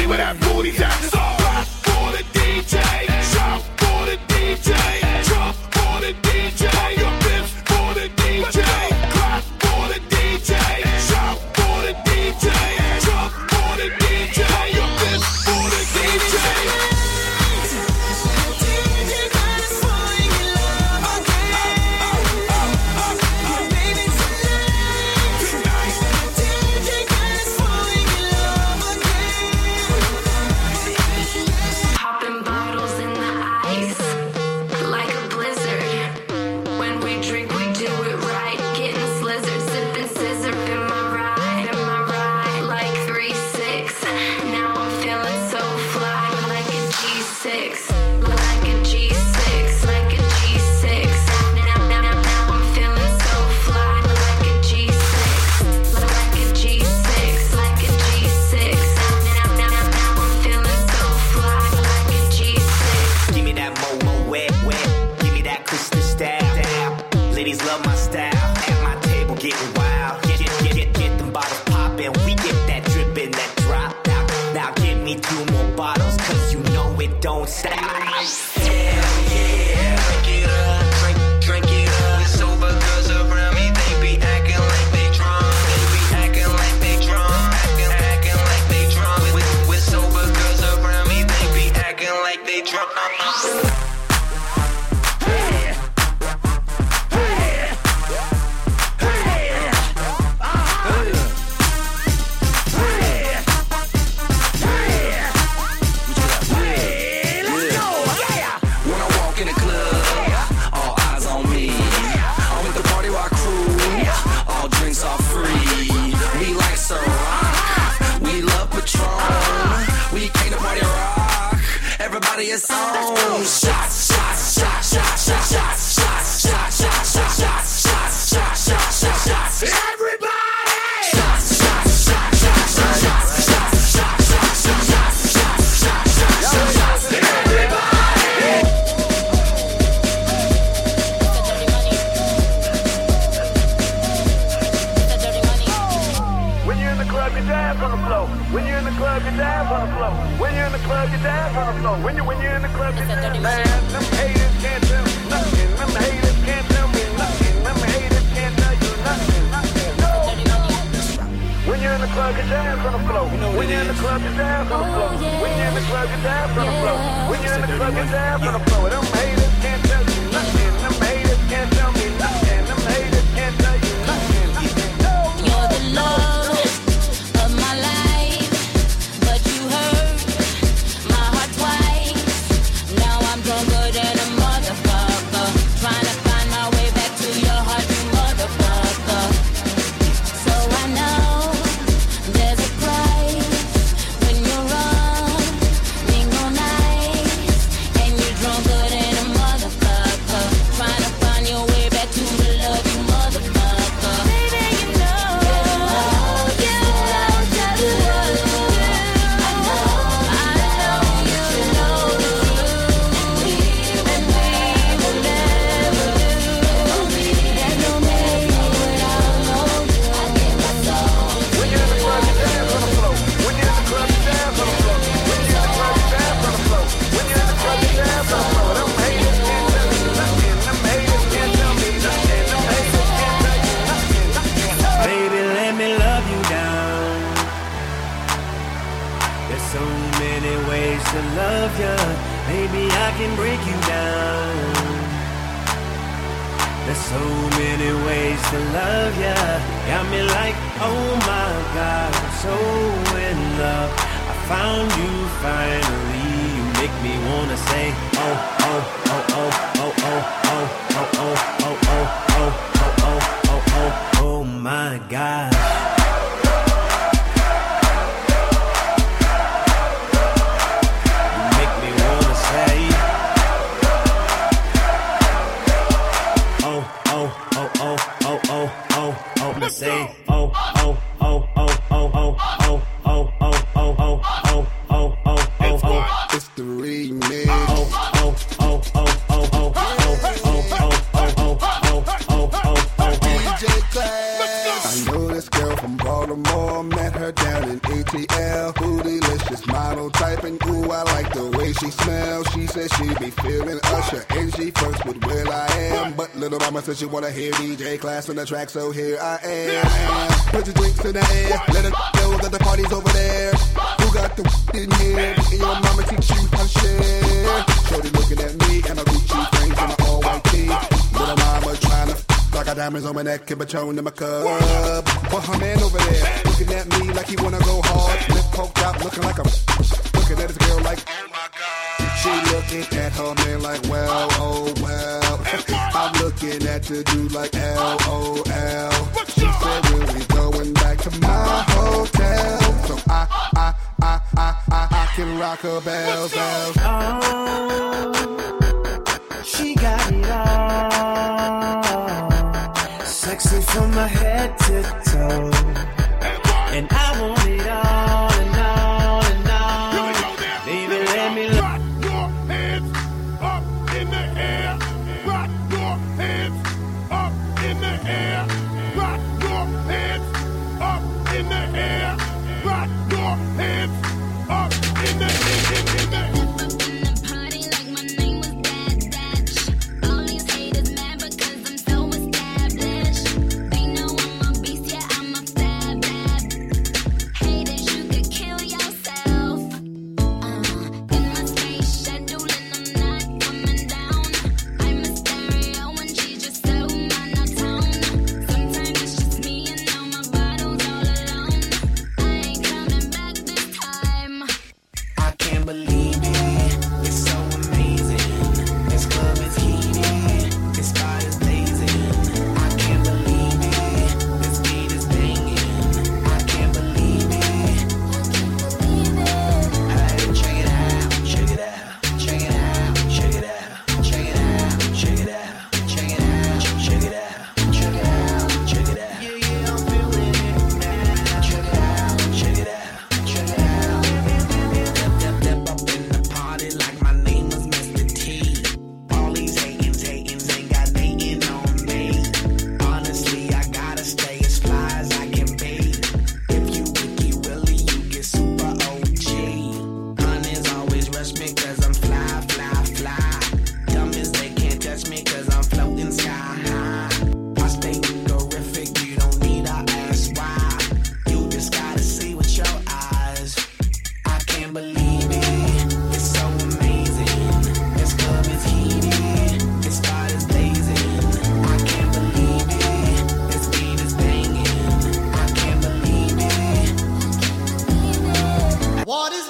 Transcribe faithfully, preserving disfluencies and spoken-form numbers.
where that booty's at. So clap for the D J, shout for the D J, jump for the D J, your fist for the D J, clap for the D J, shout for the D J, jump for the D J, your fist for the D J. I know this girl from bootylicious model typing. Ooh, I like the way she smells. She said she be feeling Usher, and she first with Will I Am. But little mama said she wanna hear D J Class on the track, so here I am. Put your drinks in the air, let her know that the party's over there. Who got the in here? And your mama teach you how to share. Shorty looking at me and my Gucci frames and my all white tee. Little mama trying to I got diamonds on my neck and Patron in my cup. But her man over there looking at me like he wanna go hard. Lip poked out, looking like I'm looking at his girl like, oh my God. She looking at her man like, well, oh well. I'm looking at the dude like, L O L. She said, we'll be going back to my hotel. So I, I, I, I, I, I can rock her bells, bells. Oh, she got it all. Sexy from my head to toe. And I want it all and all and all. Baby, let me look. Rock your hands up in the air. Rock your hands up in the air. Rock your hands up in the air. Rock your hands up in the air. In the air. What is